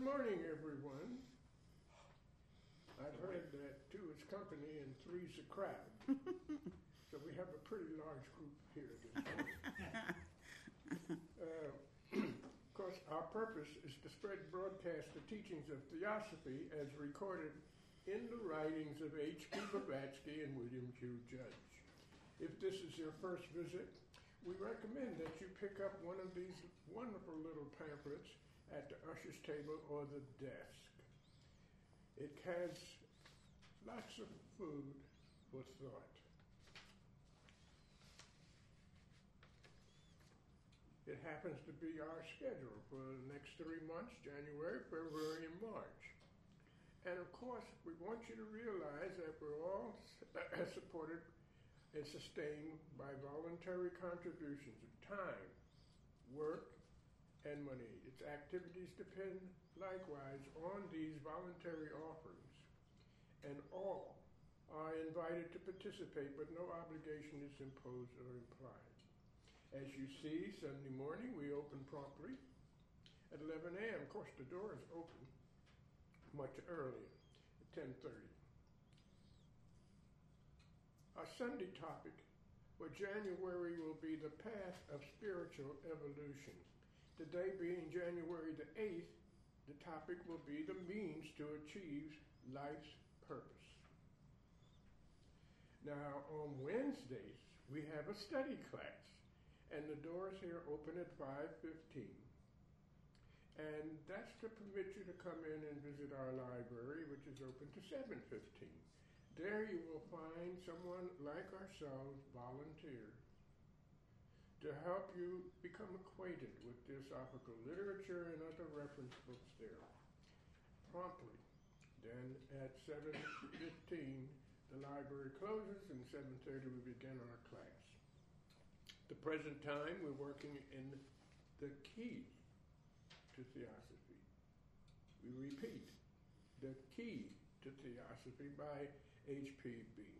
morning, everyone. I've heard that two is company and three's a crowd. So we have a pretty large group here this morning. Of course, our purpose is to spread and broadcast the teachings of Theosophy as recorded in the writings of H.P. Blavatsky and William Q. Judge. If this is your first visit, we recommend that you pick up one of these wonderful little pamphlets at the usher's table or the desk. It has lots of food for thought. It happens to be our schedule for the next 3 months, January, February, and March. And of course, we want you to realize that we're all supported and sustained by voluntary contributions of time, work, and money. Its activities depend likewise on these voluntary offerings, and all are invited to participate, but no obligation is imposed or implied. As you see, Sunday morning we open promptly at 11 a.m. Of course, the door is open much earlier, at 10:30. Our Sunday topic for January will be the path of spiritual evolution. Today being January the 8th, the topic will be the means to achieve life's purpose. Now, on Wednesdays, we have a study class, and the doors here open at 5:15. And that's to permit you to come in and visit our library, which is open to 7:15. There you will find someone like ourselves volunteer to help you become acquainted with Theosophical literature and other reference books there. Promptly. Then at 7:15, the library closes, and 7:30 we begin our class. The present time, we're working in the key to Theosophy. We repeat, The Key to Theosophy by H.P. Beam.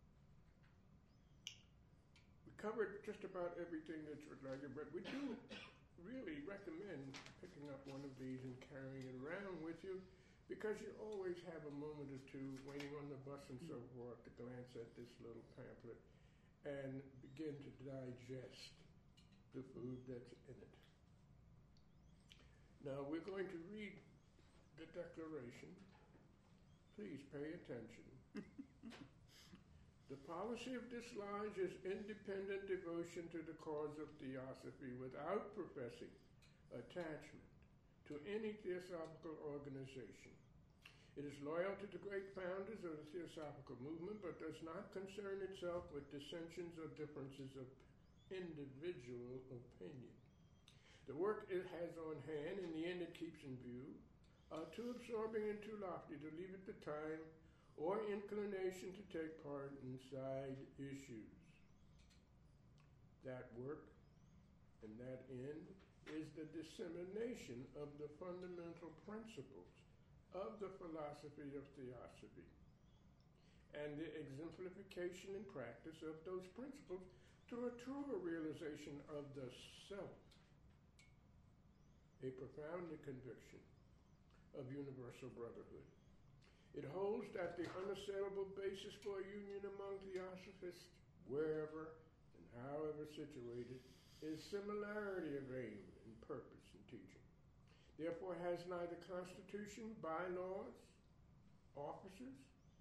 We covered just about everything that you'd like, but we do really recommend picking up one of these and carrying it around with you, because you always have a moment or two waiting on the bus and so forth to glance at this little pamphlet and begin to digest the food that's in it. Now we're going to read the declaration. Please pay attention. The policy of this lodge is independent devotion to the cause of Theosophy without professing attachment to any theosophical organization. It is loyal to the great founders of the Theosophical movement, but does not concern itself with dissensions or differences of individual opinion. The work it has on hand, in the end it keeps in view, are too absorbing and too lofty to leave it the time or inclination to take part in side issues. That work and that end is the dissemination of the fundamental principles of the philosophy of Theosophy and the exemplification and practice of those principles through a truer realization of the self, a profounder conviction of universal brotherhood. It holds that the unassailable basis for a union among Theosophists, wherever and however situated, is similarity of aim and purpose and teaching. Therefore has neither constitution, bylaws, officers,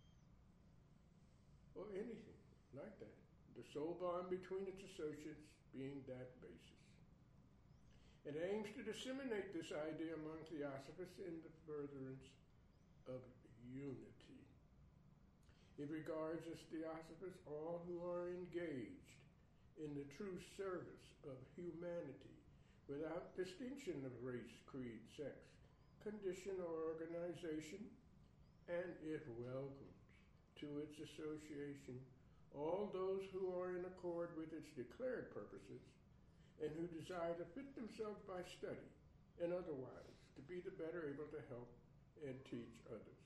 or anything like that. The sole bond between its associates being that basis. It aims to disseminate this idea among Theosophists in the furtherance of unity. It regards as Theosophists all who are engaged in the true service of humanity without distinction of race, creed, sex, condition, or organization, and it welcomes to its association all those who are in accord with its declared purposes and who desire to fit themselves by study and otherwise to be the better able to help and teach others.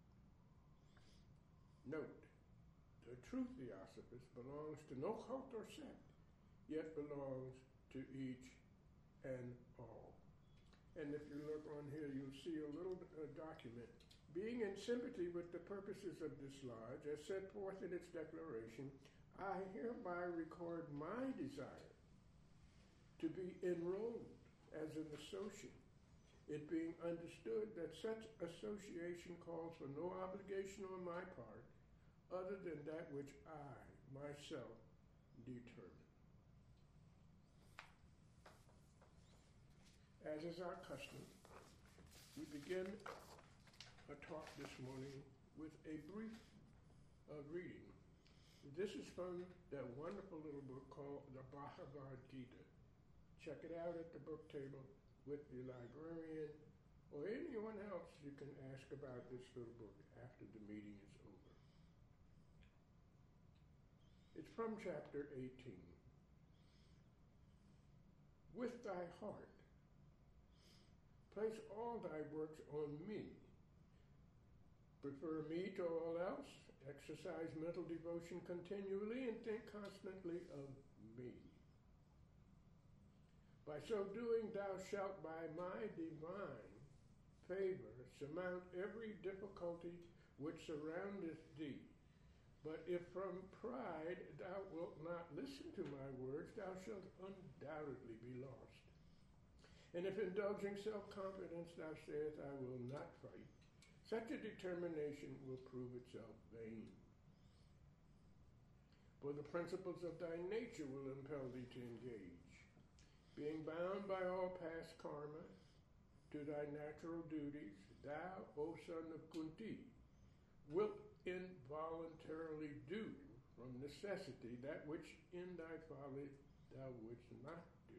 Note, the true Theosophist belongs to no cult or sect, yet belongs to each and all. And if you look on here, you'll see a little document. Being in sympathy with the purposes of this lodge, as set forth in its declaration, I hereby record my desire to be enrolled as an associate, it being understood that such association calls for no obligation on my part other than that which I myself determine. As is our custom, we begin a talk this morning with a brief reading. This is from that wonderful little book called the Bhagavad Gita. Check it out at the book table with the librarian or anyone else you can ask about this little book after the meeting is over. It's from chapter 18. With thy heart, place all thy works on me. Prefer me to all else. Exercise mental devotion continually and think constantly of me. By so doing, thou shalt by my divine favor surmount every difficulty which surroundeth thee. But if from pride thou wilt not listen to my words, thou shalt undoubtedly be lost. And if indulging self-confidence thou sayest, I will not fight, such a determination will prove itself vain. For the principles of thy nature will impel thee to engage. Being bound by all past karma to thy natural duties, thou, O son of Kunti, wilt involuntarily do from necessity that which in thy folly thou wouldst not do.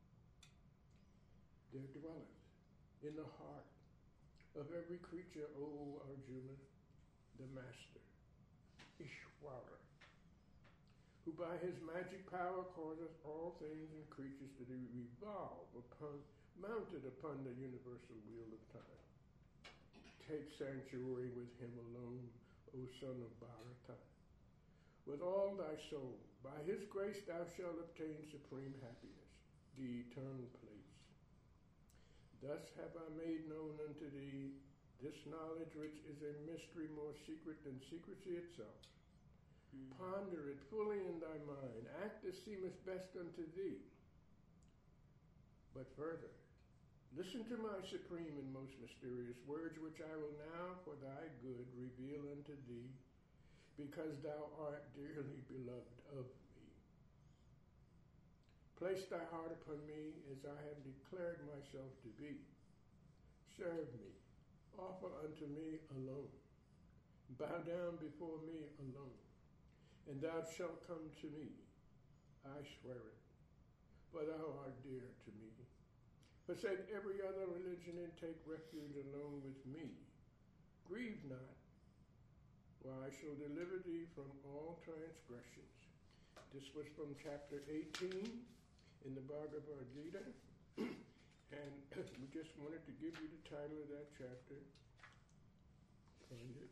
There dwelleth in the heart of every creature, O Arjuna, the master, Ishvara, who by his magic power causeth all things and creatures to revolve mounted upon the universal wheel of time. Take sanctuary with him alone, O son of Bharata. With all thy soul, by his grace thou shalt obtain supreme happiness, the eternal place. Thus have I made known unto thee this knowledge which is a mystery more secret than secrecy itself. Ponder it fully in thy mind. Act as seemeth best unto thee. But further, listen to my supreme and most mysterious words, which I will now for thy good reveal unto thee, because thou art dearly beloved of me. Place thy heart upon me as I have declared myself to be. Serve me. Offer unto me alone. Bow down before me alone. And thou shalt come to me. I swear it. For thou art dear to me. Forsake every other religion and take refuge alone with me. Grieve not, for I shall deliver thee from all transgressions. This was from chapter 18 in the Bhagavad Gita. And we just wanted to give you the title of that chapter. Find it.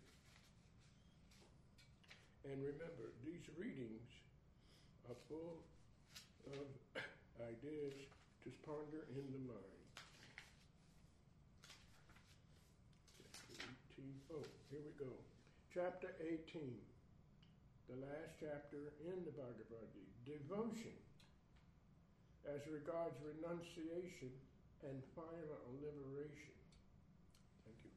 And remember, these readings are full of ideas to ponder in the mind. Chapter 18. Oh, here we go. Chapter 18, the last chapter in the Bhagavad Gita. Devotion as regards renunciation and final liberation. Thank you.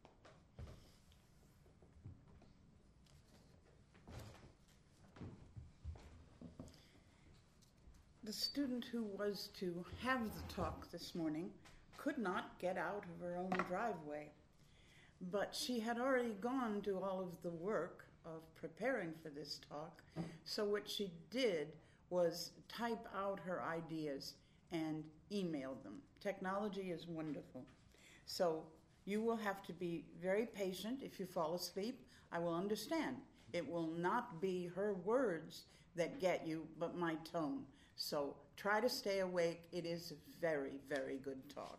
The student who was to have the talk this morning could not get out of her own driveway, but she had already gone to all of the work of preparing for this talk, so what she did was type out her ideas and email them. Technology is wonderful. So you will have to be very patient. If you fall asleep, I will understand. It will not be her words that get you, but my tone. So try to stay awake. It is a very, very good talk.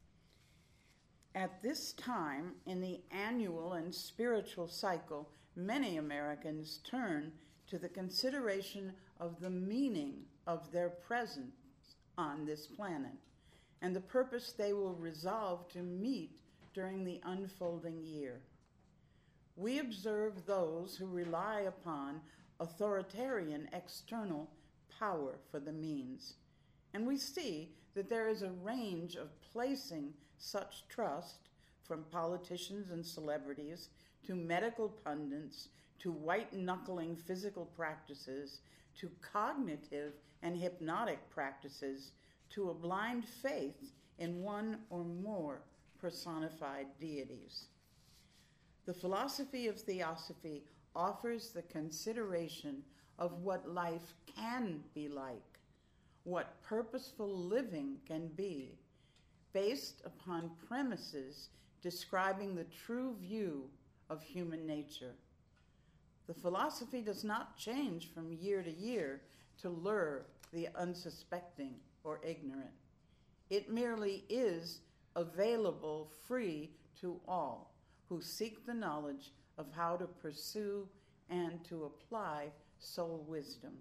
At this time in the annual and spiritual cycle, many Americans turn to the consideration of the meaning of their presence on this planet. and the purpose they will resolve to meet during the unfolding year. We observe those who rely upon authoritarian external power for the means, and we see that there is a range of placing such trust, from politicians and celebrities to medical pundits to white-knuckling physical practices to cognitive and hypnotic practices to a blind faith in one or more personified deities. The philosophy of theosophy offers the consideration of what life can be like, what purposeful living can be, based upon premises describing the true view of human nature. The philosophy does not change from year to year to lure the unsuspecting or ignorant. It merely is available free to all who seek the knowledge of how to pursue and to apply soul wisdom.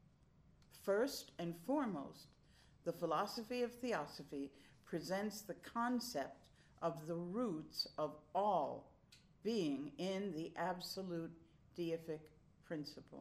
First and foremost, the philosophy of theosophy presents the concept of the roots of all being in the absolute deific principle.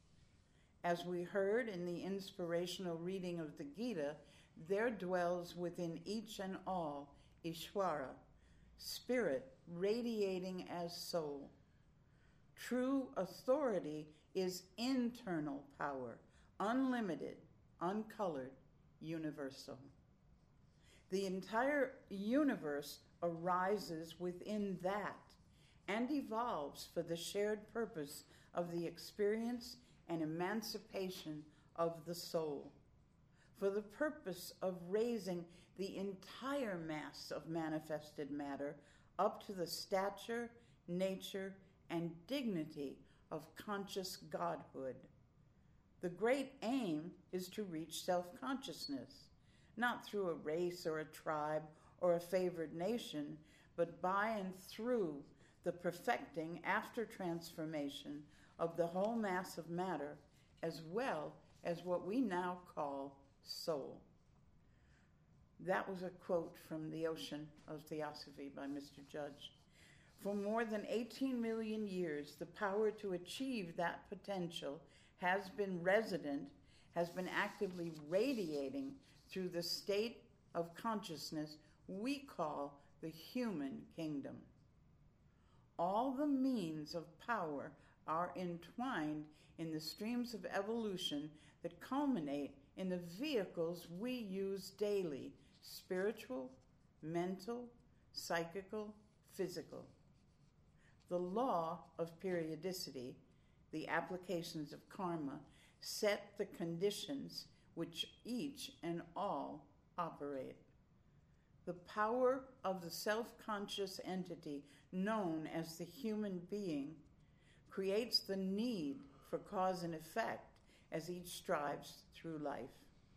As we heard in the inspirational reading of the Gita, there dwells within each and all Ishvara, spirit radiating as soul. True authority is internal power, unlimited, uncolored, universal. The entire universe arises within that and evolves for the shared purpose of the experience and emancipation of the soul, for the purpose of raising the entire mass of manifested matter up to the stature, nature, and dignity of conscious godhood. The great aim is to reach self-consciousness, not through a race or a tribe or a favored nation, but by and through the perfecting after transformation of the whole mass of matter, as well as what we now call soul. That was a quote from The Ocean of Theosophy by Mr. Judge. For more than 18 million years, the power to achieve that potential has been actively radiating through the state of consciousness we call the human kingdom. All the means of power are entwined in the streams of evolution that culminate in the vehicles we use daily: spiritual, mental, psychical, physical. The law of periodicity, the applications of karma, set the conditions which each and all operate. The power of the self-conscious entity known as the human being creates the need for cause and effect as each strives through life.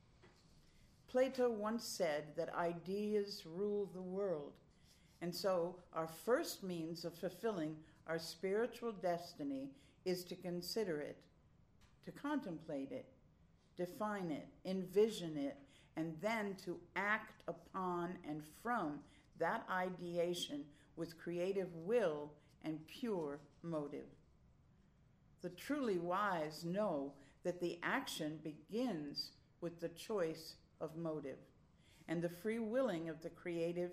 Plato once said that ideas rule the world, and so our first means of fulfilling our spiritual destiny is to consider it, to contemplate it, define it, envision it, and then to act upon and from that ideation with creative will and pure motive. The truly wise know that the action begins with the choice of motive and the free willing of the creative,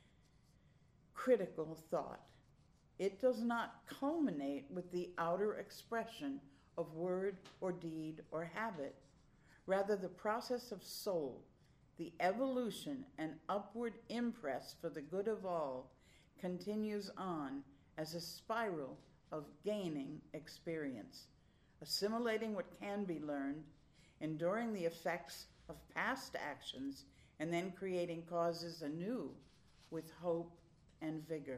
critical thought. It does not culminate with the outer expression of word or deed or habit. Rather, the process of soul, the evolution and upward impress for the good of all, continues on as a spiral of gaining experience, assimilating what can be learned, enduring the effects of past actions, and then creating causes anew with hope and vigor.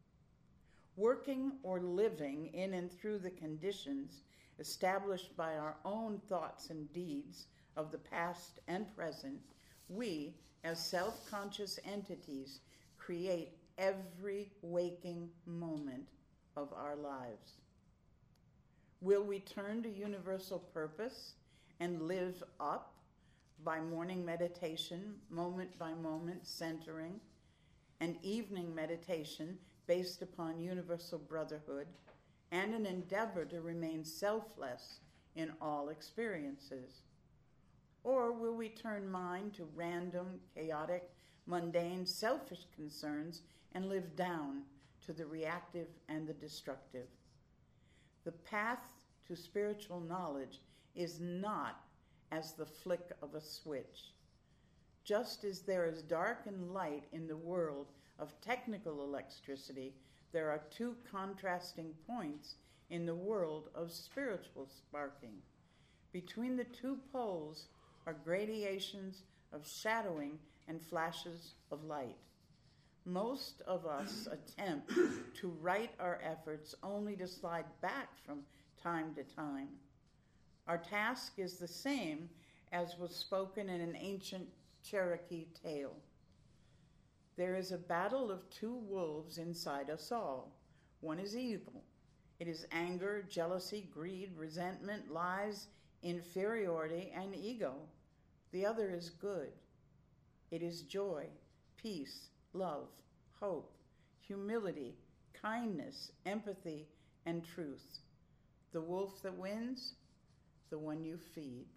Working or living in and through the conditions established by our own thoughts and deeds of the past and present, we, as self-conscious entities, create every waking moment of our lives. Will we turn to universal purpose and live up by morning meditation, moment by moment centering, and evening meditation based upon universal brotherhood, and an endeavor to remain selfless in all experiences? Or will we turn mind to random, chaotic, mundane, selfish concerns and live down to the reactive and the destructive? The path to spiritual knowledge is not as the flick of a switch. Just as there is dark and light in the world of technical electricity, there are two contrasting points in the world of spiritual sparking. Between the two poles are gradations of shadowing and flashes of light. Most of us attempt to right our efforts only to slide back from time to time. Our task is the same as was spoken in an ancient Cherokee tale. There is a battle of two wolves inside us all. One is evil. It is anger, jealousy, greed, resentment, lies, inferiority, and ego. The other is good. It is joy, peace, love, hope, humility, kindness, empathy, and truth. The wolf that wins, the one you feed.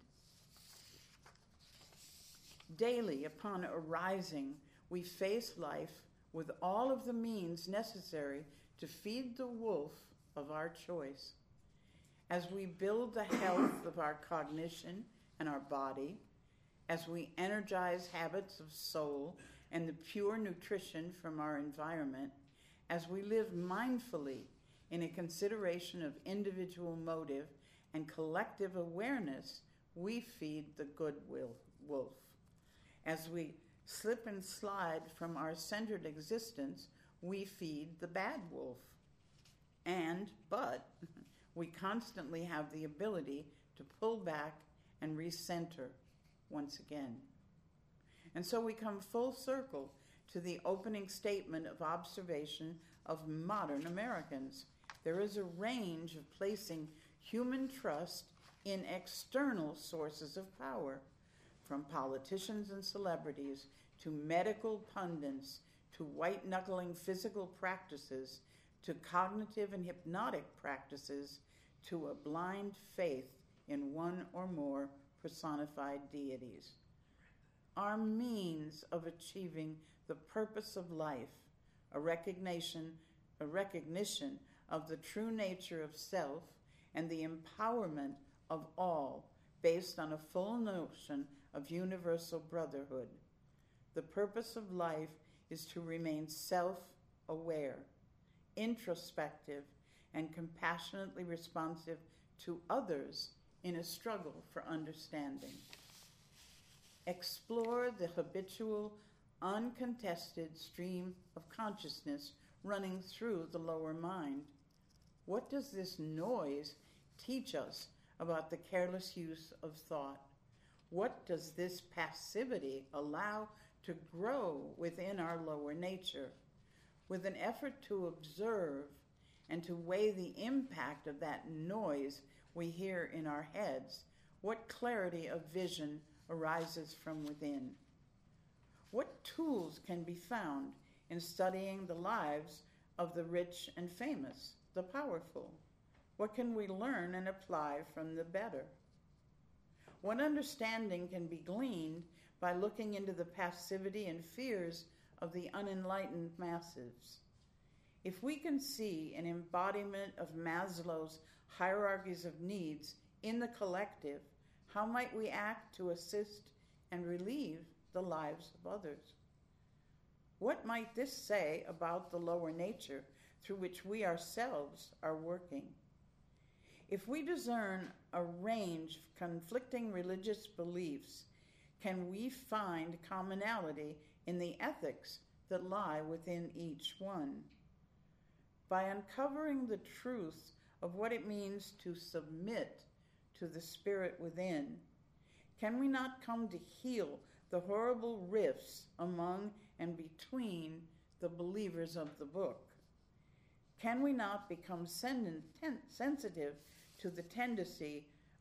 Daily, upon arising, we face life with all of the means necessary to feed the wolf of our choice. As we build the health of our cognition and our body, as we energize habits of soul and the pure nutrition from our environment, as we live mindfully in a consideration of individual motive and collective awareness, we feed the good wolf. As we slip and slide from our centered existence, we feed the bad wolf. But we constantly have the ability to pull back and recenter once again. And so we come full circle to the opening statement of observation of modern Americans. There is a range of placing human trust in external sources of power, from politicians and celebrities to medical pundits to white-knuckling physical practices to cognitive and hypnotic practices to a blind faith in one or more personified deities. Our means of achieving the purpose of life, a recognition of the true nature of self and the empowerment of all based on a full notion of universal brotherhood. The purpose of life is to remain self-aware, introspective, and compassionately responsive to others in a struggle for understanding. Explore the habitual, uncontested stream of consciousness running through the lower mind. What does this noise teach us about the careless use of thought? What does this passivity allow to grow within our lower nature? With an effort to observe and to weigh the impact of that noise we hear in our heads, what clarity of vision arises from within? What tools can be found in studying the lives of the rich and famous, the powerful? What can we learn and apply from the better? What understanding can be gleaned by looking into the passivity and fears of the unenlightened masses? If we can see an embodiment of Maslow's hierarchies of needs in the collective, how might we act to assist and relieve the lives of others? What might this say about the lower nature through which we ourselves are working? If we discern a range of conflicting religious beliefs, can we find commonality in the ethics that lie within each one? By uncovering the truth of what it means to submit to the spirit within, can we not come to heal the horrible rifts among and between the believers of the book? Can we not become sensitive to the tendency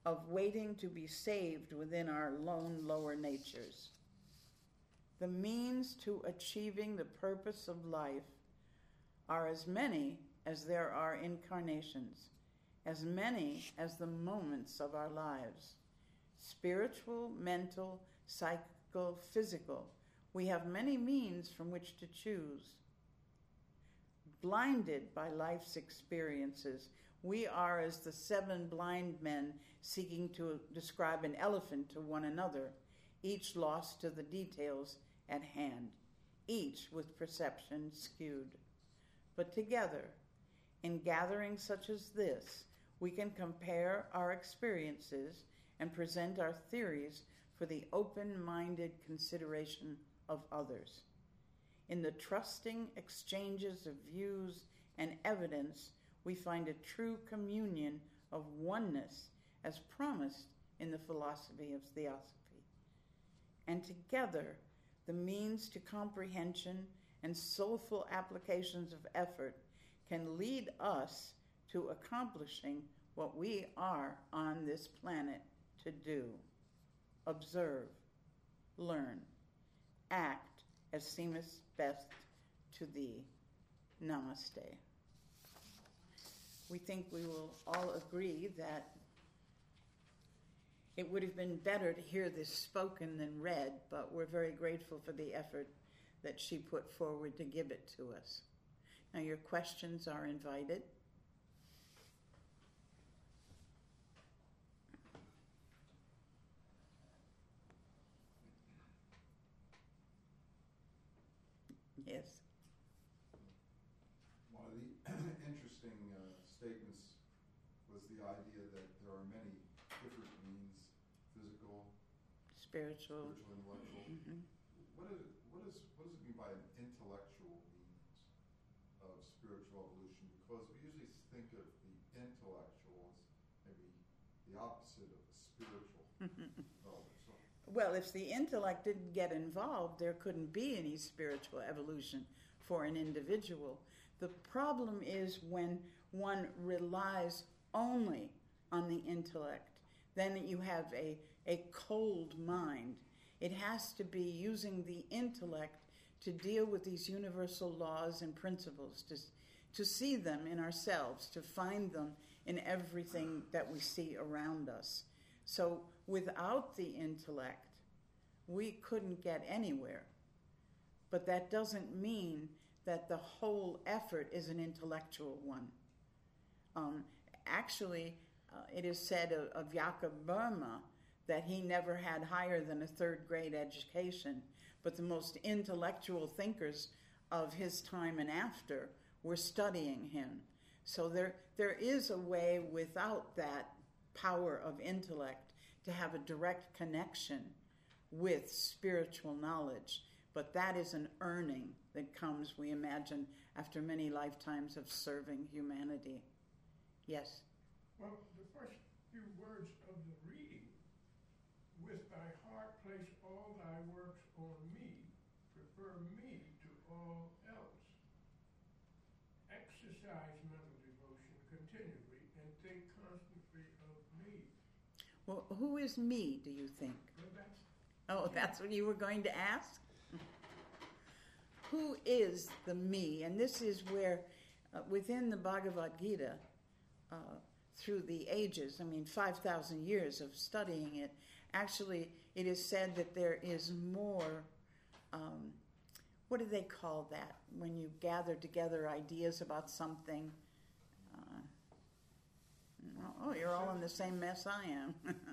of waiting to be saved within our lone lower natures. The means to achieving the purpose of life are as many as there are incarnations, as many as the moments of our lives. Spiritual, mental, psychical, physical. We have many means from which to choose. Blinded by life's experiences, we are as the 7 blind men seeking to describe an elephant to one another, each lost to the details at hand, each with perception skewed. But together, in gatherings such as this, we can compare our experiences and present our theories for the open-minded consideration of others. In the trusting exchanges of views and evidence, we find a true communion of oneness as promised in the philosophy of theosophy. And together, the means to comprehension and soulful applications of effort can lead us to accomplishing what we are on this planet to do. Observe, learn, act as seemeth best to thee. Namaste. We think we will all agree that it would have been better to hear this spoken than read, but we're very grateful for the effort that she put forward to give it to us. Now, your questions are invited. Yes. One of the interesting statements was the idea that there are many different means, physical, Spiritual, intellectual. Mm-hmm. What does it mean by an intellectual means of spiritual evolution? Because we usually think of the intellectual as maybe the opposite of the spiritual development. So, Well, if the intellect didn't get involved, there couldn't be any spiritual evolution for an individual. The problem is when one relies only on the intellect, then you have a cold mind. It has to be using the intellect to deal with these universal laws and principles, to see them in ourselves, to find them in everything that we see around us. So without the intellect, we couldn't get anywhere. But that doesn't mean that the whole effort is an intellectual one. Actually, it is said of Jakob Burma that he never had higher than a 3rd grade education, but the most intellectual thinkers of his time and after were studying him. So there is a way without that power of intellect to have a direct connection with spiritual knowledge. But that is an earning that comes, we imagine, after many lifetimes of serving humanity. Yes? Well, the first few words of the reading, with thy heart place all thy works on me, prefer me to all else. Exercise mental devotion continually and think constantly of me. Well, who is me, do you think? Well, That's what you were going to ask? Who is the me? And this is where, within the Bhagavad Gita, through the ages, 5,000 years of studying it, actually it is said that there is more, what do they call that? When you gather together ideas about something. You're all in the same mess I am.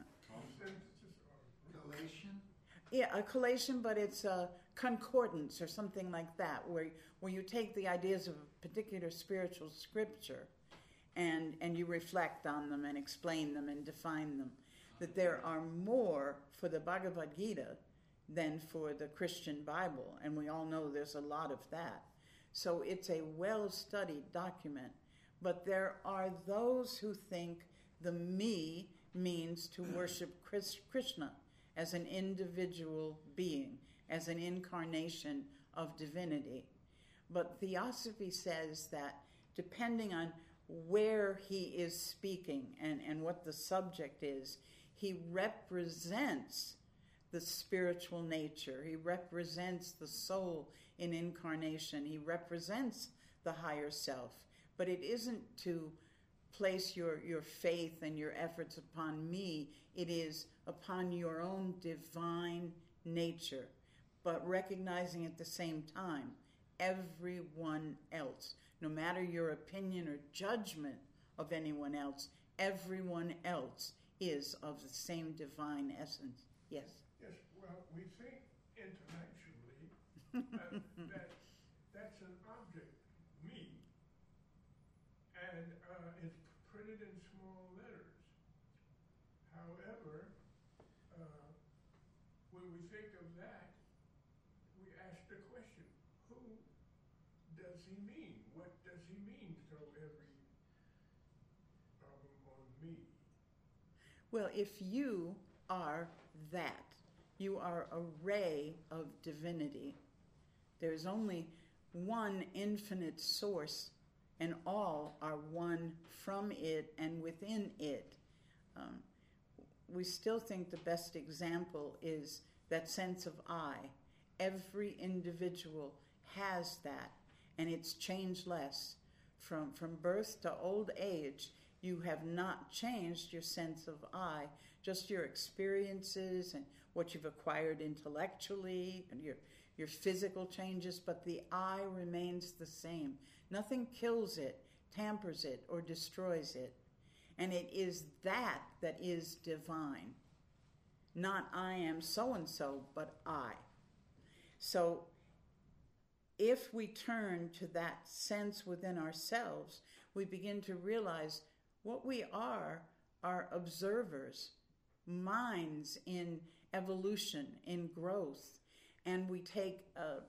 collation? Yeah, a collation, but it's a concordance or something like that, where you take the ideas of a particular spiritual scripture and you reflect on them and explain them and define them. That there are more for the Bhagavad Gita than for the Christian Bible, and we all know there's a lot of that. So it's a well-studied document. But there are those who think the me means to worship Krishna as an individual being, as an incarnation of divinity. But Theosophy says that depending on where he is speaking and what the subject is. He represents the spiritual nature. He represents the soul in incarnation. He represents the higher self. But it isn't to place your faith and your efforts upon me. It is upon your own divine nature, but recognizing at the same time everyone else, no matter your opinion or judgment of anyone else, everyone else is of the same divine essence. Yes? Yes, well, we think intellectually that that's an object, me, and it's printed in small letters. However, when we think of that, we ask the question, who does he mean? What does he mean, throw every problem on me? Well, if you are that, you are a ray of divinity. There's only one infinite source, and all are one from it and within it. We still think the best example is that sense of I. Every individual has that, and it's changeless. From birth to old age, you have not changed your sense of I, just your experiences and what you've acquired intellectually and your physical changes, but the I remains the same. Nothing kills it, tampers it, or destroys it. And it is that is divine. Not I am so-and-so, but I. So if we turn to that sense within ourselves, we begin to realize what we are observers, minds in evolution, in growth. And we take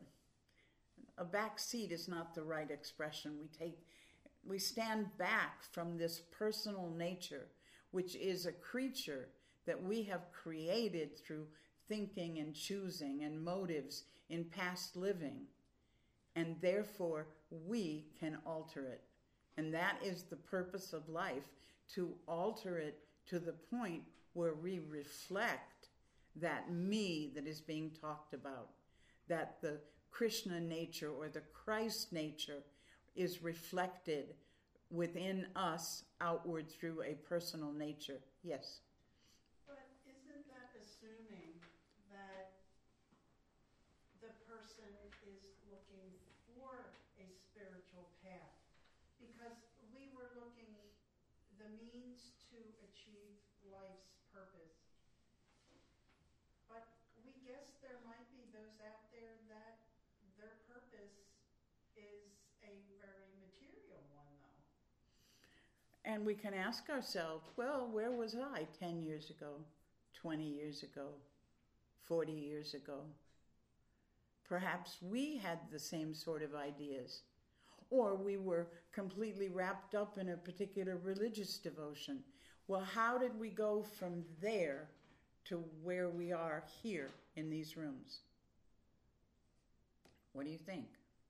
a back seat is not the right expression. We stand back from this personal nature, which is a creature that we have created through thinking and choosing and motives in past living. And therefore, we can alter it. And that is the purpose of life, to alter it to the point where we reflect that me that is being talked about, that the Krishna nature or the Christ nature is reflected within us outward through a personal nature. Yes? But isn't that assuming that the person is looking for a spiritual path? Because we were looking the means to achieve life's purpose. But we guess there might be those out there that their purpose is a very material one, though. And we can ask ourselves, well, where was I 10 years ago, 20 years ago, 40 years ago? Perhaps we had the same sort of ideas. Or we were completely wrapped up in a particular religious devotion. Well, how did we go from there to where we are here in these rooms? What do you think?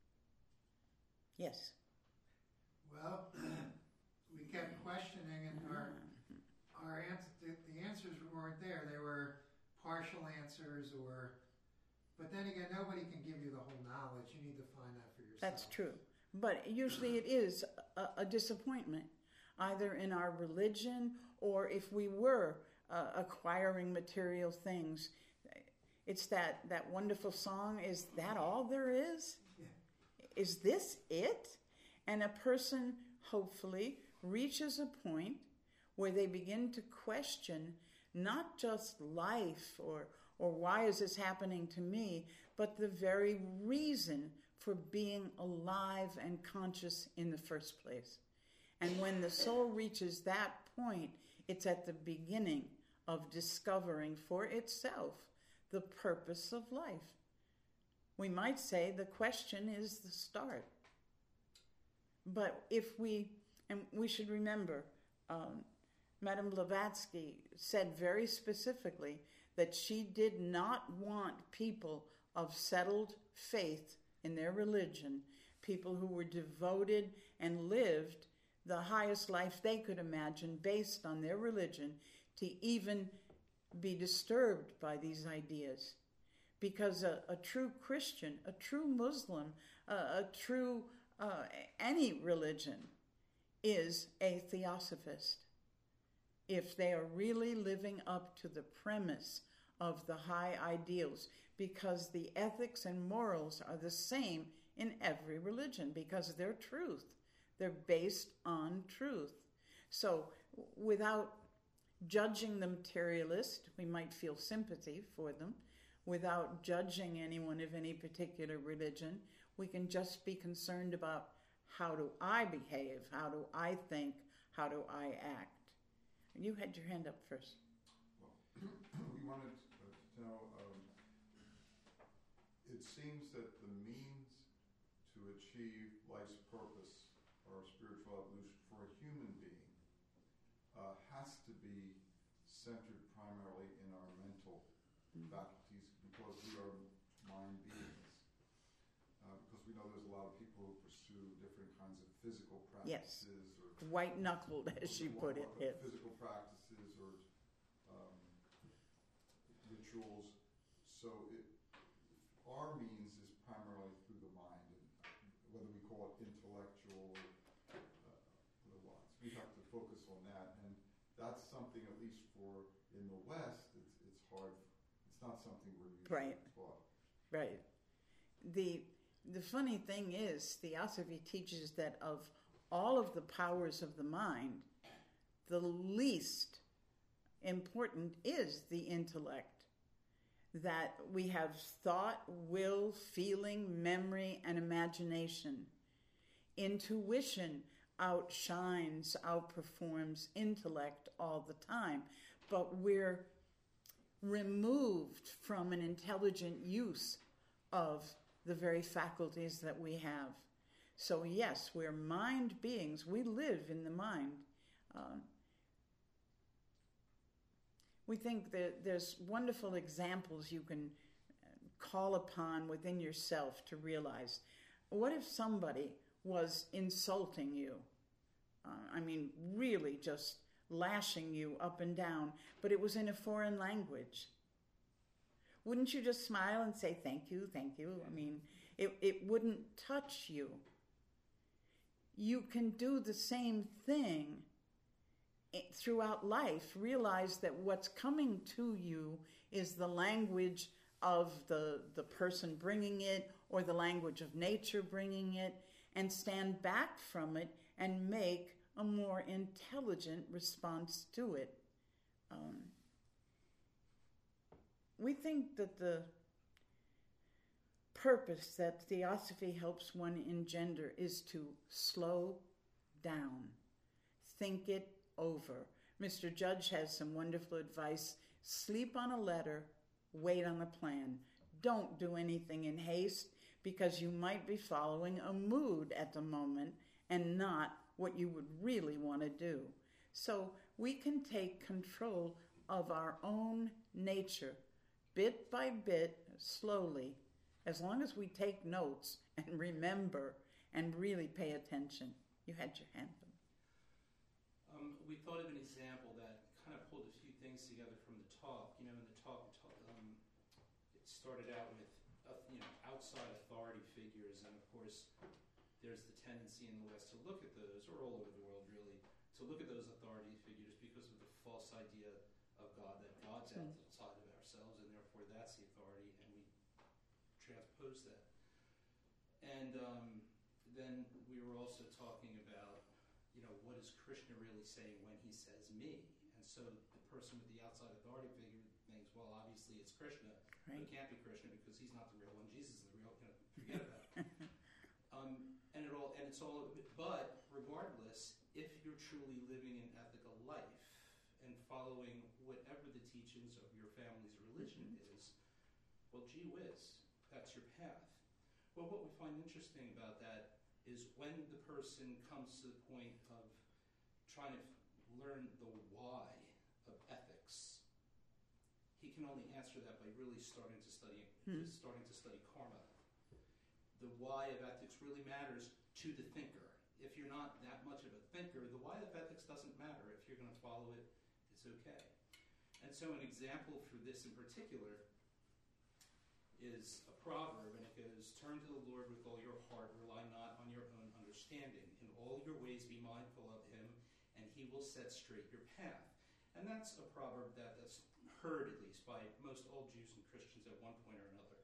Yes? Well, we kept questioning, and our the answers weren't there. They were partial answers, but then again, nobody can give you the whole knowledge. You need to find that for yourself. That's true. But usually it is a disappointment, either in our religion or if we were acquiring material things. It's that wonderful song, is that all there is? Yeah. Is this it? And a person hopefully reaches a point where they begin to question not just life or why is this happening to me, but the very reason for being alive and conscious in the first place. And when the soul reaches that point, it's at the beginning of discovering for itself the purpose of life. We might say the question is the start. But we should remember, Madame Blavatsky said very specifically that she did not want people of settled faith in their religion, people who were devoted and lived the highest life they could imagine based on their religion to even be disturbed by these ideas. Because a true Christian, a true Muslim, a true any religion is a theosophist. If they are really living up to the premise of the high ideals, because the ethics and morals are the same in every religion, because they're truth. They're based on truth. So without judging the materialist, we might feel sympathy for them. Without judging anyone of any particular religion, we can just be concerned about how do I behave, how do I think, how do I act. You had your hand up first. Well, we wanted to know, it seems that the means to achieve life's purpose or spiritual evolution for a human being has to be centered primarily in our mental faculties, because we are mind beings. Because we know there's a lot of people who pursue different kinds of physical practices. Yes. White-knuckled, as she put it. Yes. Physical practices or rituals. So our means is primarily through the mind, and whether we call it intellectual or otherwise. We have to focus on that, and that's something, at least for in the West, it's hard. It's not something we're usually taught. Right. The funny thing is, Theosophy teaches that of all of the powers of the mind, the least important is the intellect. That we have thought, will, feeling, memory, and imagination. Intuition outshines, outperforms intellect all the time, but we're removed from an intelligent use of the very faculties that we have. So yes, we're mind beings. We live in the mind. We think that there's wonderful examples you can call upon within yourself to realize. What if somebody was insulting you? Really just lashing you up and down, but it was in a foreign language. Wouldn't you just smile and say, thank you, thank you? It wouldn't touch you. You can do the same thing throughout life. Realize that what's coming to you is the language of the person bringing it, or the language of nature bringing it, and stand back from it and make a more intelligent response to it. We think that the purpose that Theosophy helps one engender is to slow down, think it over. Mr. Judge has some wonderful advice. Sleep on a letter, wait on a plan. Don't do anything in haste, because you might be following a mood at the moment and not what you would really want to do. So we can take control of our own nature, bit by bit, slowly, as long as we take notes and remember and really pay attention. You had your hand up. We thought of an example that kind of pulled a few things together from the talk. In the talk, it started out with outside authority figures, and of course, there's the tendency in the West to look at those, or all over the world really, to look at those authority figures because of the false idea of God, that God's outside of ourselves, and therefore that's the authority, and we transpose that. And then we were also talking about, what is Krishna really saying when he says me? And so the person with the outside authority figure thinks, well, obviously it's Krishna. Right. But it can't be Krishna because he's not the real one. Jesus is the real one. Forget about it. But regardless, if you're truly living an ethical life and following whatever the teachings of your family's religion is, well, gee whiz, that's your path. Well, what we find interesting about that is when the person comes to the point of trying to learn the why of ethics, he can only answer that by really starting to study karma. The why of ethics really matters to the thinker. if you're not that much of a thinker, the why of ethics doesn't matter. If you're going to follow it, it's okay. And so an example for this in particular is a proverb, and it goes, "Turn to the Lord with all your heart, rely not on your own understanding. In all your ways be mindful of him, and he will set straight your path." And that's a proverb that's heard, at least, by most all Jews and Christians at one point or another.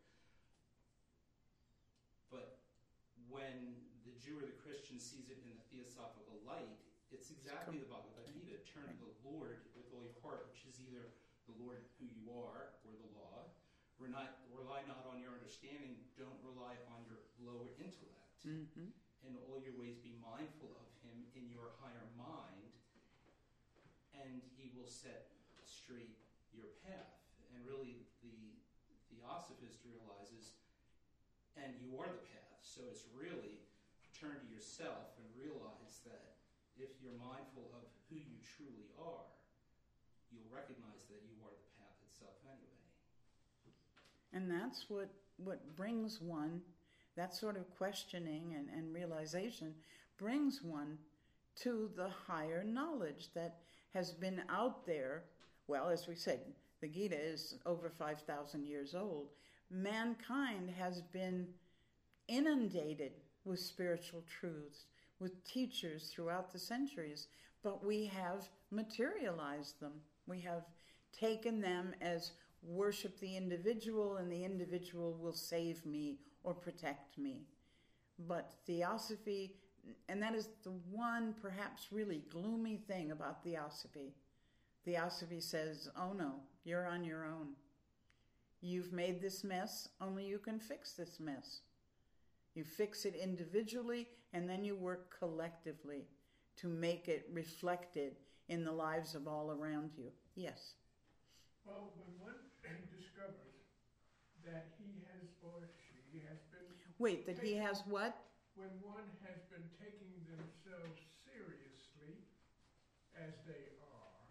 But when the Jew or the Christian sees it in the theosophical light, it's exactly the Bhagavad Gita. Turn to the Lord with all your heart, which is either the Lord who you are or the law. Rely not on your understanding. Don't rely on your lower intellect. Mm-hmm. In all your ways be mindful of him in your higher mind, and he will set straight your path. And really, the Theosophist realizes, and you are the path. So it's really turn to yourself and realize that if you're mindful of who you truly are, you'll recognize that you are the path itself anyway. And that's what brings one, that sort of questioning and realization brings one to the higher knowledge that has been out there. Well, as we said, the Gita is over 5,000 years old. Mankind has been inundated with spiritual truths, with teachers throughout the centuries, but we have materialized them. We have taken them as worship the individual, and the individual will save me or protect me. But theosophy, and that is the one perhaps really gloomy thing about theosophy. Theosophy says, oh no, you're on your own. You've made this mess, only you can fix this mess. You fix it individually, and then you work collectively to make it reflected in the lives of all around you. Yes? Well, when one discovers that he has or she has been... Wait, that he has what? When one has been taking themselves seriously as they are,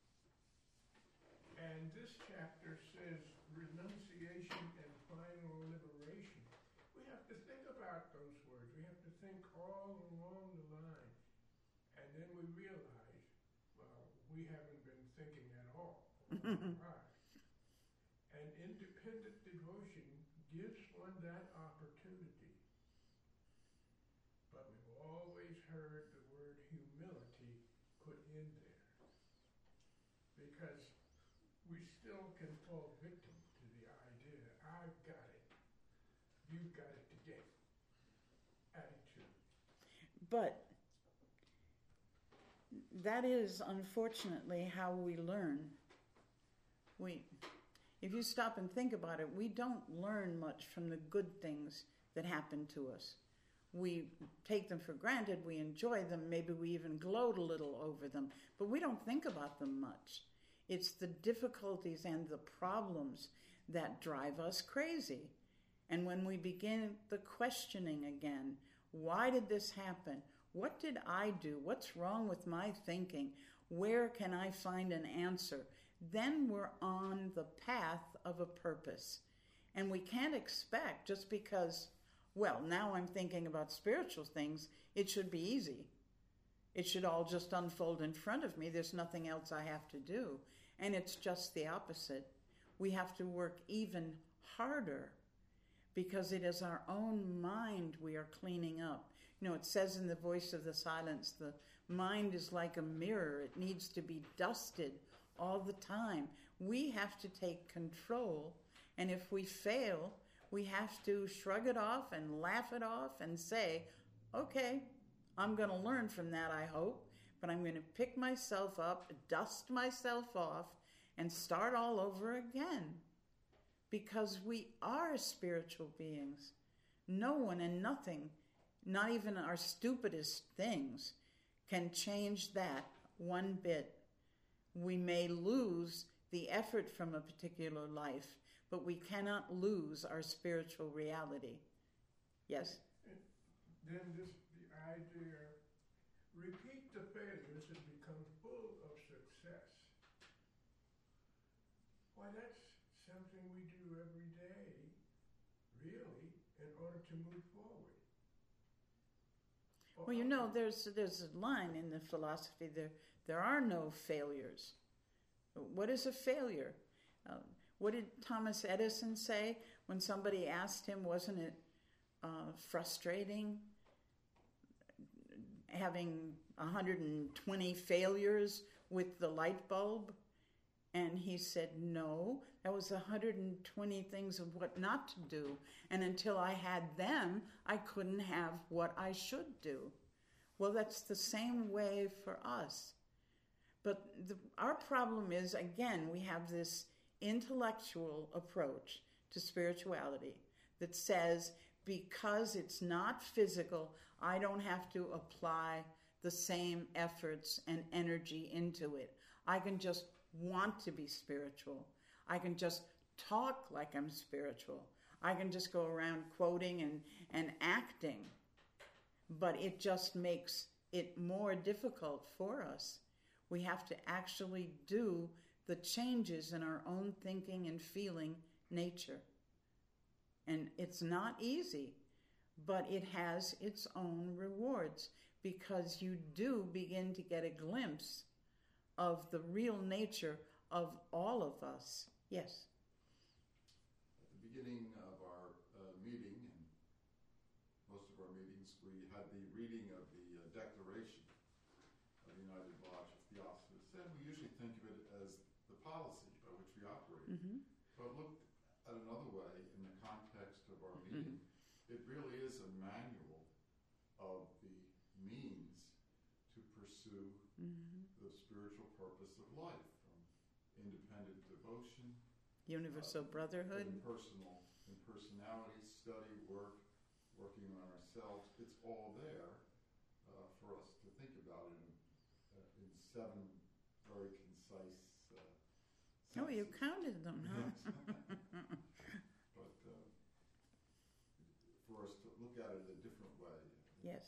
and this chapter says renunciation and final liberation, we have to think about those words. We have to think all along the line. And then we realize, well, we haven't been thinking at all all our lives. And independent devotion gives one that opportunity. But we've always heard the word humility put in there. Because we still can fall victim to the idea, I've got it, you've got it to get attitude. But that is unfortunately how we learn. If you stop and think about it, we don't learn much from the good things that happen to us. We take them for granted, we enjoy them, maybe we even gloat a little over them, but we don't think about them much. It's the difficulties and the problems that drive us crazy. And when we begin the questioning again, why did this happen? What did I do? What's wrong with my thinking? Where can I find an answer? Then we're on the path of a purpose. And we can't expect just because, well, now I'm thinking about spiritual things, it should be easy. It should all just unfold in front of me. There's nothing else I have to do. And it's just the opposite. We have to work even harder because it is our own mind we are cleaning up. You know, it says in the Voice of the Silence, the mind is like a mirror. It needs to be dusted all the time. We have to take control, and if we fail, we have to shrug it off and laugh it off and say, okay, I'm going to learn from that, I hope, but I'm going to pick myself up, dust myself off, and start all over again. Because we are spiritual beings. No one and nothing, not even our stupidest things, can change that one bit. We may lose the effort from a particular life, but we cannot lose our spiritual reality. Yes? And then the idea, repeat the failures and become full of success. Why, that's something we do every day, really, in order to move forward. Well, there's a line in the philosophy there are no failures. What is a failure? What did Thomas Edison say when somebody asked him, wasn't it frustrating having 120 failures with the light bulb? And he said, no, that was 120 things of what not to do. And until I had them, I couldn't have what I should do. Well, that's the same way for us. But our problem is, again, we have this intellectual approach to spirituality that says, because it's not physical, I don't have to apply the same efforts and energy into it. I can just want to be spiritual. I can just talk like I'm spiritual. I can just go around quoting and acting. But it just makes it more difficult for us. We have to actually do the changes in our own thinking and feeling nature. And it's not easy, but it has its own rewards, because you do begin to get a glimpse of the real nature of all of us. Yes? At the beginning of our meeting, and most of our meetings, we had the reading of the Declaration of the United Lodge of Theosophists, and we usually think of it as the policy by which we operate. Mm-hmm. But looked at another way, in the context of our meeting, it really is a manual of the means to pursue the spiritual purpose of life, from independent devotion, Universal brotherhood. Impersonality, study, work, working on ourselves. It's all there for us to think about it in 7 very concise sentences. Oh, you counted them, huh? But for us to look at it a different way. Yes.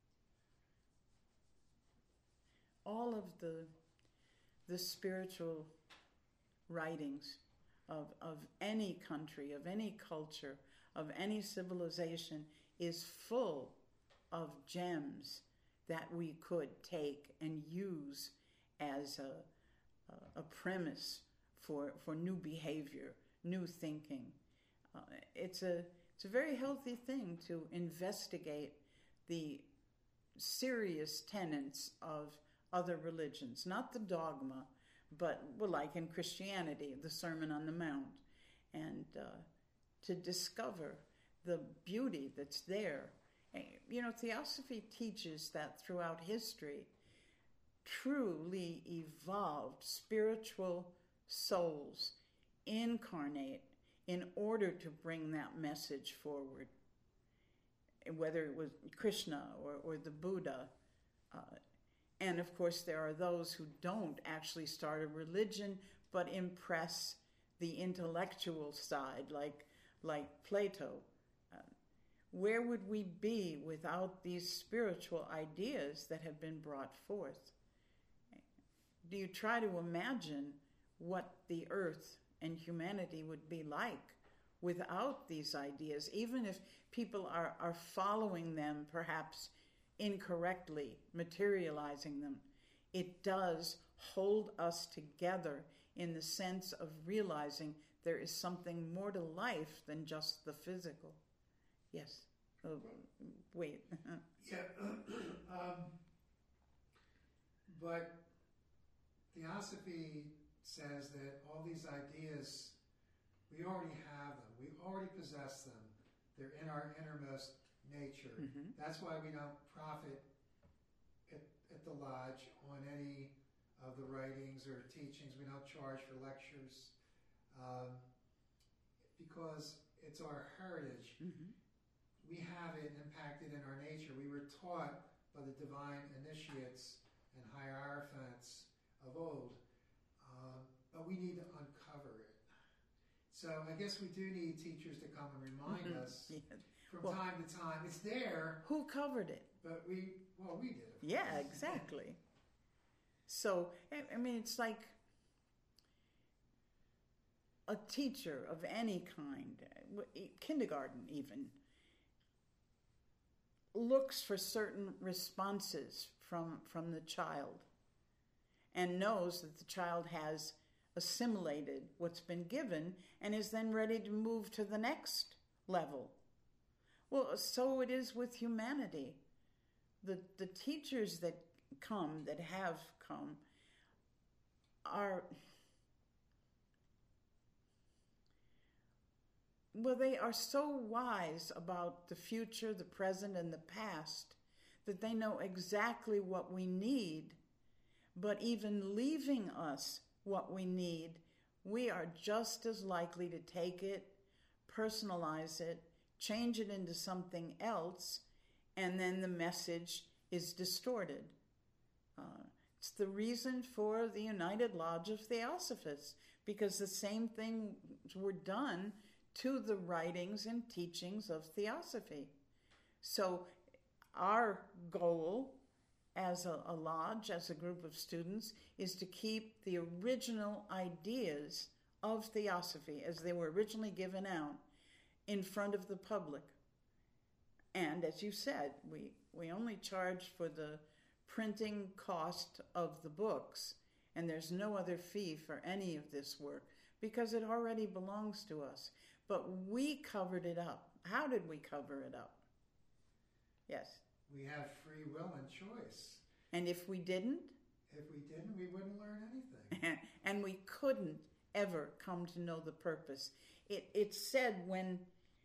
All of the spiritual writings of any country, of any culture, of any civilization is full of gems that we could take and use as a premise for new behavior, new thinking. It's a very healthy thing to investigate the serious tenets of other religions, not the dogma, but, well, like in Christianity, the Sermon on the Mount, and to discover the beauty that's there. Theosophy teaches that throughout history, truly evolved spiritual souls incarnate in order to bring that message forward, whether it was Krishna or the Buddha. And of course, there are those who don't actually start a religion, but impress the intellectual side, like Plato. Where would we be without these spiritual ideas that have been brought forth? Do you try to imagine what the earth and humanity would be like without these ideas, even if people are following them perhaps incorrectly, materializing them? It does hold us together in the sense of realizing there is something more to life than just the physical. Yes. Oh, wait. Yeah. But Theosophy says that all these ideas, we already have them. We already possess them. They're in our innermost nature. Mm-hmm. That's why we don't profit at the lodge on any of the writings or teachings. We don't charge for lectures because it's our heritage. Mm-hmm. We have it impacted in our nature. We were taught by the divine initiates and hierophants of old, but we need to uncover it. So I guess we do need teachers to come and remind us from time to time. It's there. Who covered it? But we did it. Yeah, exactly. So, I mean, it's like a teacher of any kind, kindergarten even, looks for certain responses from the child and knows that the child has assimilated what's been given and is then ready to move to the next level. Well, so it is with humanity. The teachers that have come, are, well, they are so wise about the future, the present, and the past that they know exactly what we need. But even leaving us what we need, we are just as likely to take it, personalize it, change it into something else, and then the message is distorted. It's the reason for the United Lodge of Theosophists, because the same things were done to the writings and teachings of Theosophy. So our goal as a lodge, as a group of students, is to keep the original ideas of Theosophy as they were originally given out in front of the public. And as you said, we only charge for the printing cost of the books, and there's no other fee for any of this work because it already belongs to us. But we covered it up. How did we cover it up? Yes. We have free will and choice. And if we didn't? If we didn't, we wouldn't learn anything. And we couldn't ever come to know the purpose. It's said when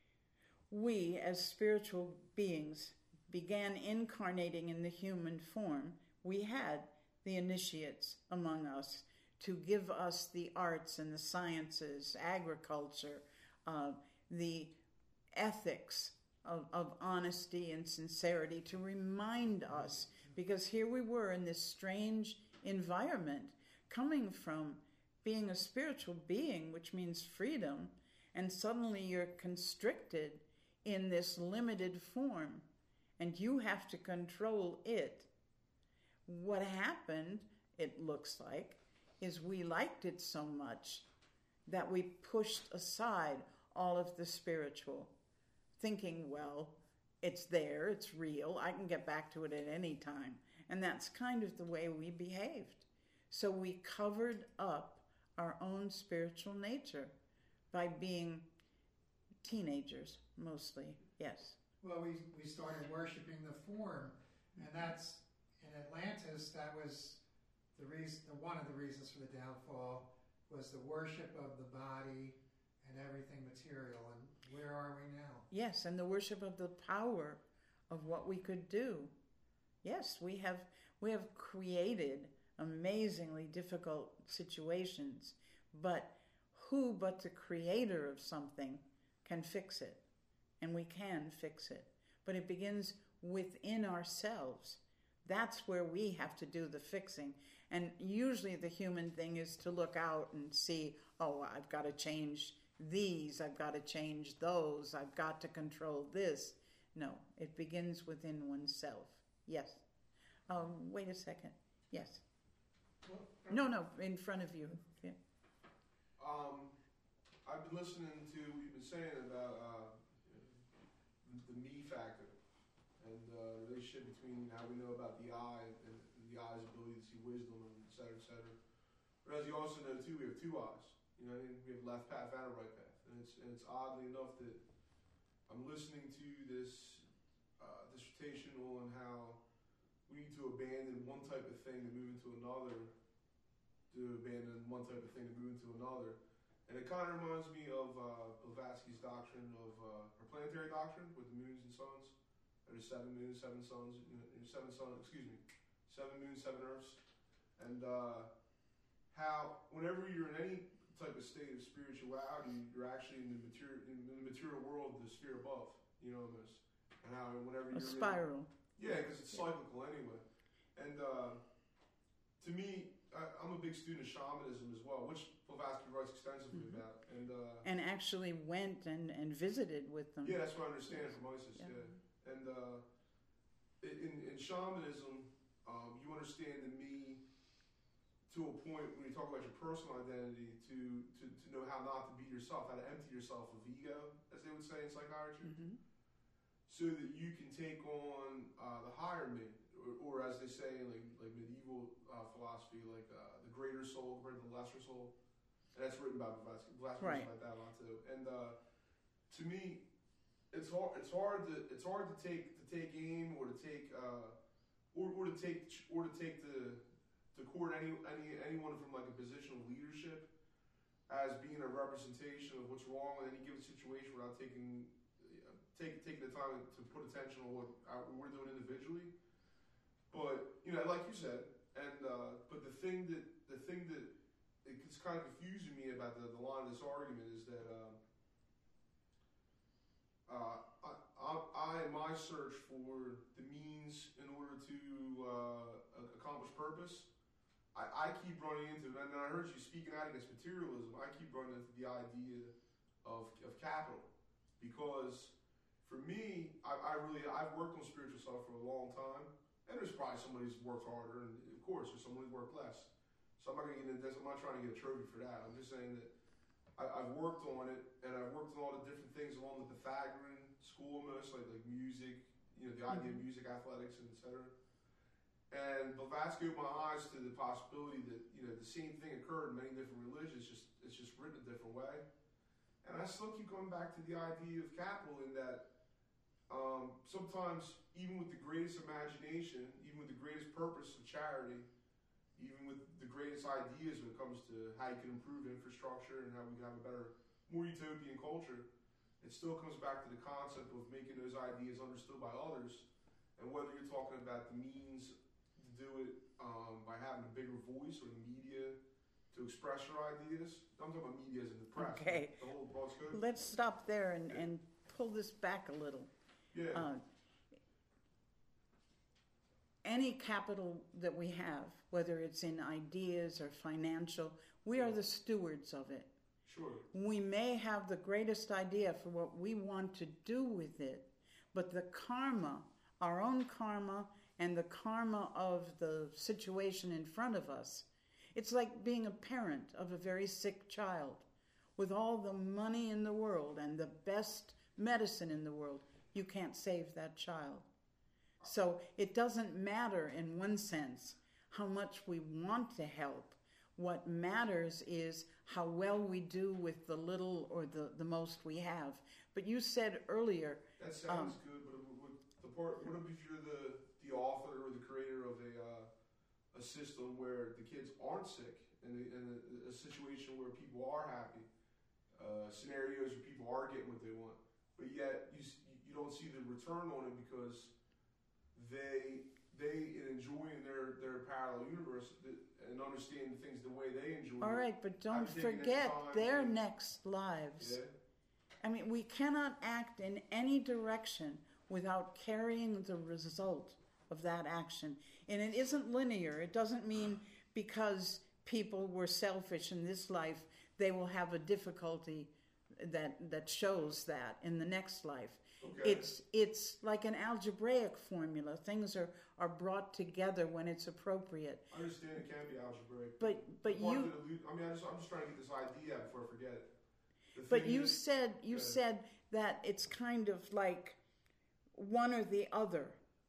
we, as spiritual beings, began incarnating in the human form, we had the initiates among us to give us the arts and the sciences, agriculture, the ethics of honesty and sincerity, to remind us, because here we were in this strange environment, coming from being a spiritual being, which means freedom, and suddenly you're constricted in this limited form, and you have to control it. What happened, it looks like, is we liked it so much that we pushed aside all of the spiritual, thinking, well, it's there, it's real, I can get back to it at any time. And that's kind of the way we behaved. So we covered up our own spiritual nature by being teenagers, mostly, yes. Well, we started worshiping the form, and that's, in Atlantis, that was the reason, one of the reasons for the downfall was the worship of the body and everything material. And where are we now? Yes, and the worship of the power of what we could do. Yes, we have created amazingly difficult situations, but who but the creator of something can fix it? And we can fix it. But it begins within ourselves. That's where we have to do the fixing. And usually the human thing is to look out and see, oh, I've got to change these, I've got to change those, I've got to control this. No, it begins within oneself. Yes. Wait a second. Yes. No, in front of you. Yeah. I've been listening to what you've been saying about the me factor and the relationship between how we know about the eye and the eye's ability to see wisdom, and et cetera, et cetera. But as you also know too, we have two eyes. You know, we have left path and a right path, and it's oddly enough that I'm listening to this dissertation on how we need to abandon one type of thing to move into another, to abandon one type of thing to move into another. And it kind of reminds me of Blavatsky's doctrine of, or planetary doctrine with the moons and suns. There's 7 moons, 7 suns, 7 moons, 7 earths. And how whenever you're in any type of state of spirituality, you're actually in the material world, the sphere above, you know, almost. And how whenever you're a spiral. Yeah, because it's cyclical anyway. And to me, I'm a big student of shamanism as well, which Blavatsky writes extensively about. And actually went and visited with them. Yeah, that's what I understand from Isis, yeah. And in shamanism, you understand the me to a point when you talk about your personal identity to know how not to be yourself, how to empty yourself of ego, as they would say in psychiatry. Mm-hmm. So that you can take on in me, or as they say in like medieval philosophy, like the greater soul compared to the lesser soul. And that's written by Blavatsky. Blavatsky Right. writes about that a lot too. And to me, it's hard to take aim or to take to court anyone from like a position of leadership as being a representation of what's wrong with any given situation without taking the time to put attention on what we're doing individually. But like you said, and but the thing that it's kind of confusing me about the line of this argument is that I in my search for the means in order to accomplish purpose, I keep running into, and I heard you speaking out against materialism, I keep running into the idea of capital. Because for me, I've worked on spiritual stuff for a long time, and there's probably somebody who's worked harder, and of course there's someone who's worked less. So I'm not going to get into this, I'm not trying to get a trophy for that. I'm just saying that I've worked on it, and I've worked on all the different things along the Pythagorean school almost, like music, the idea of music, athletics, and etc. And Blavatsky opened my eyes to the possibility that the same thing occurred in many different religions. It's just written a different way. And I still keep going back to the idea of capital in that sometimes, even with the greatest imagination, even with the greatest purpose of charity, even with the greatest ideas when it comes to how you can improve infrastructure and how we can have a better, more utopian culture, it still comes back to the concept of making those ideas understood by others. And whether you're talking about the means to do it by having a bigger voice or the media to express your ideas. I'm talking about media as in the press. Okay. The whole broad scope. Let's stop there and pull this back a little. Yeah. Any capital that we have, whether it's in ideas or financial, we are the stewards of it. Sure. We may have the greatest idea for what we want to do with it, but the karma, our own karma, and the karma of the situation in front of us, it's like being a parent of a very sick child. With all the money in the world and the best medicine in the world, you can't save that child. So it doesn't matter in one sense how much we want to help. What matters is how well we do with the little or the most we have. But you said earlier... That sounds good, but what if you're the author or the creator of a system where the kids aren't sick and a situation where people are happy, scenarios where people are getting what they want, but yet you don't see the return on it because they in enjoying their parallel universe and understanding things the way they enjoy. All right, but don't forget their next lives. Yeah. I mean, we cannot act in any direction without carrying the result of that action. And it isn't linear. It doesn't mean because people were selfish in this life, they will have a difficulty that shows that in the next life. Okay. It's like an algebraic formula. Things are brought together when it's appropriate. I understand it can be algebraic. But you... I'm just trying to get this idea out before I forget it. But you said that it's kind of like one or the other,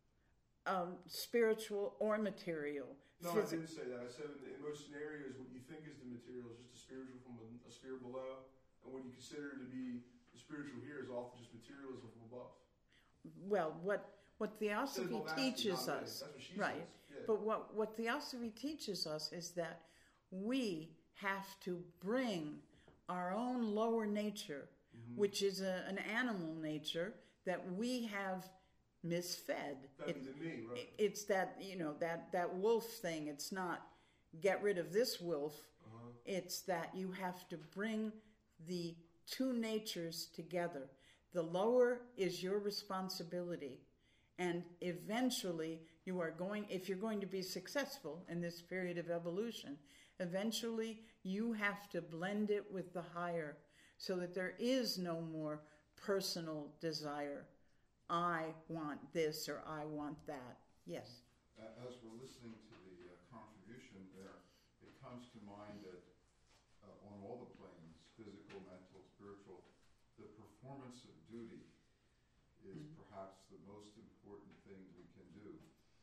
spiritual or material. No, I didn't say that. I said in most scenarios, what you think is the material is just a spiritual from a sphere below, and what you consider to be the spiritual here is often just materialism from above. Well, what Theosophy teaches us, that's what she right? says. Yeah. But what Theosophy teaches us is that we have to bring our own lower nature, which is an animal nature that we have misfed. Better than me, right? It's that, that wolf thing. It's not get rid of this wolf. It's that you have to bring the two natures together. The lower is your responsibility. And eventually if you're going to be successful in this period of evolution, eventually you have to blend it with the higher so that there is no more personal desire. I want this or I want that. Yes. As we're listening to the contribution there, it comes to mind that on all the planes, physical, mental, spiritual, the performance of duty is perhaps the most important thing we can do.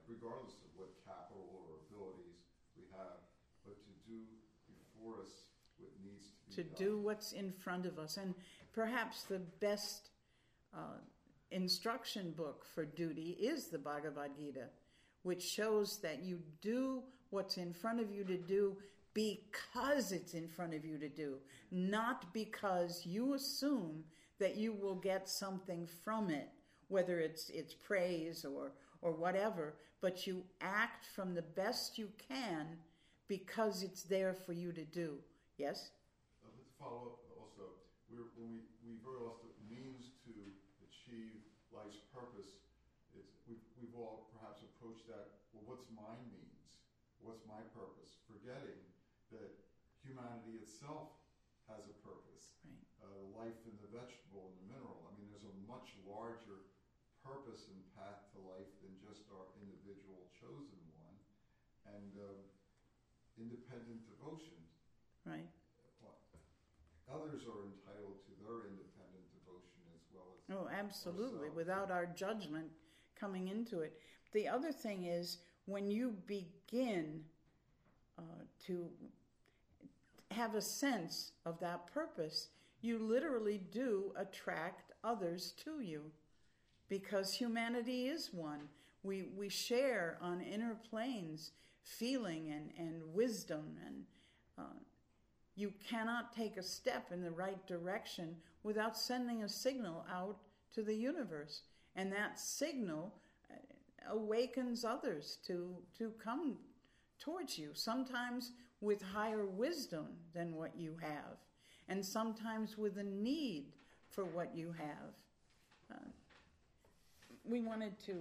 regardless of what capital or abilities we have, but to do before us what needs to be done. Do what's in front of us. And perhaps the best instruction book for duty is the Bhagavad Gita, which shows that you do what's in front of you to do because it's in front of you to do, not because you assume that you will get something from it, whether it's praise or whatever, but you act from the best you can because it's there for you to do. Yes? Let's follow up also. When we very often means to achieve life's purpose, we've all perhaps approached that, well, what's my means? What's my purpose? Forgetting that humanity itself has a purpose. Right. Life in the vegetable and the mineral. I mean, there's a much larger purpose and path to life than just our individual chosen one. And independent devotion. Right. Others are entitled to their independent devotion as well as Oh, absolutely, ourselves. without our judgment coming into it. The other thing is, when you begin to have a sense of that purpose, you literally do attract others to you, because humanity is one. We share on inner planes feeling and wisdom, and you cannot take a step in the right direction without sending a signal out to the universe. And that signal awakens others to come towards you, sometimes with higher wisdom than what you have, and sometimes with a need for what you have. We wanted to,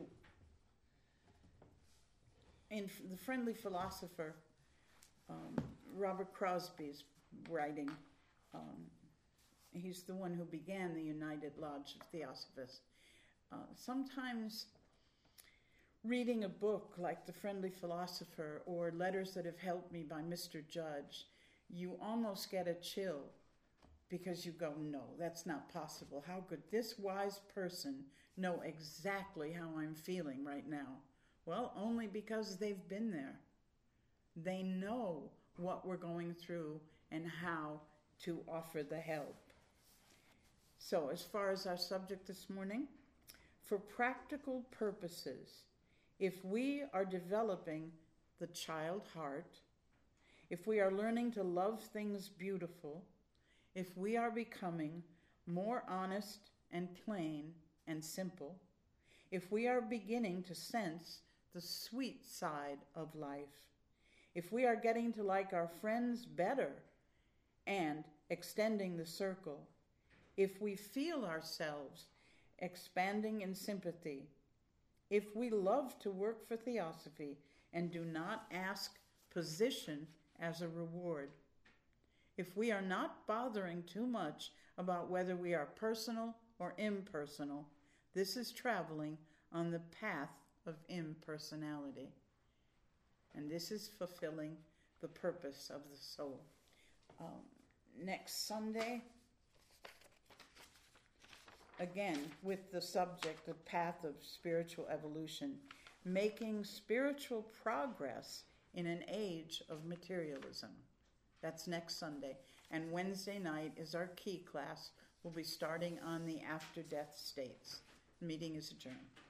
in The Friendly Philosopher, Robert Crosby's writing, he's the one who began the United Lodge of Theosophists. Sometimes reading a book like The Friendly Philosopher or Letters That Have Helped Me by Mr. Judge, you almost get a chill, because you go, no, that's not possible. How could this wise person know exactly how I'm feeling right now? Well, only because they've been there. They know what we're going through and how to offer the help. So, as far as our subject this morning, for practical purposes, if we are developing the child heart, if we are learning to love things beautiful, if we are becoming more honest and plain and simple, if we are beginning to sense the sweet side of life, if we are getting to like our friends better and extending the circle, if we feel ourselves expanding in sympathy, if we love to work for theosophy and do not ask position as a reward, if we are not bothering too much about whether we are personal or impersonal, this is traveling on the path of impersonality. And this is fulfilling the purpose of the soul. Next Sunday, again, with the subject, the path of spiritual evolution, making spiritual progress in an age of materialism. That's next Sunday. And Wednesday night is our key class. We'll be starting on the after-death states. The meeting is adjourned.